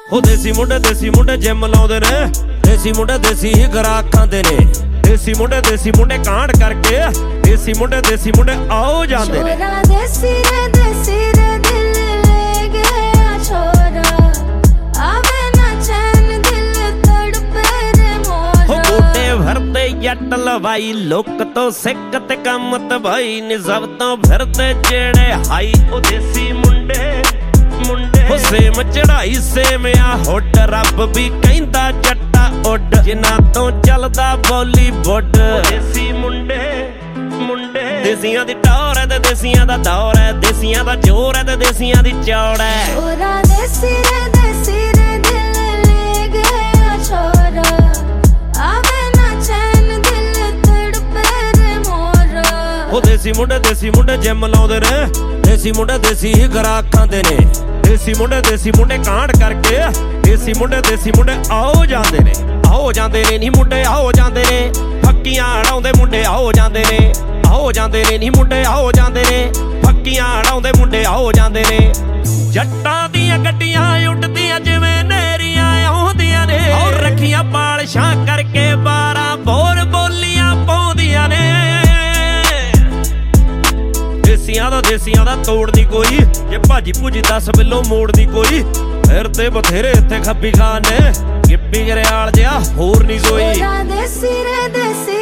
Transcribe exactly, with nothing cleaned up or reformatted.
हो देसी मुंडे देसी मुंडे जिम लाउंदे ने, देसी मुंडे देसी ही खुराक खांदे ने। देसी मुंडे देसी मुंडे कांड करके, देसी मुंडे देसी मुंडे आओ जांदे ने। देसी रे देसी रे दिल ले गया छोरा, आवे ना चैन दिल तड़पे रे मोरा। हो गोटे भरते जट लवाई, लोक तो सिक ते कम तबाई ने, सब तो फिरते जेड़े हाई ओ देसी मुंडे मुंडे। हो सेम चढ़ाई सेम आ हुड, रब भी कहंदा जट्टा उड, जिन्हां तो चलदा बॉलीवुड। देसी मुंडे मुंडे, देसियां दी टौर है ते देसियां दा दौर है, देसियां दा जोर है ते देसियां दी चौड़ है। छोरा देसी रे देसी रे दिल ले गया छोरा, आवे ना चैन दिल तड़पे रे मोरा। हो देसी मुंडे देसी मुंडे जिम लाउंदे ने, देसी मुंडे देसी ही खुराक खांदे ने। देसी मुंडे देसी मुंडे कांड करके, देसी मुंडे देसी मुंडे आओ जांदे ने। आओ जांदे ने नी मुंडे आओ जांदे ने, फक्कियां अड़ाउंदे मुंडे आओ जांदे ने। आओ जांदे ने नी मुंडे आओ जांदे ने, फक्कियां अड़ाउंदे मुंडे आओ जांदे ने। जट्टां दियां गड्डियां उड्डदियां जिवें नेहरियां आउंदियां ने, और रखियां पालशां करके बारां बोर बोलियां पाउंदियां ने। देसियां दा देसियां दा तोड़ दी कोई, जे भाजी भूजी दस बिलो मोड़ दी कोई। फिर ते बथेरे इत्थे खब्बी खान ने, गिप्पी घरियाल जिहा होर नी कोई। देसी रे देसी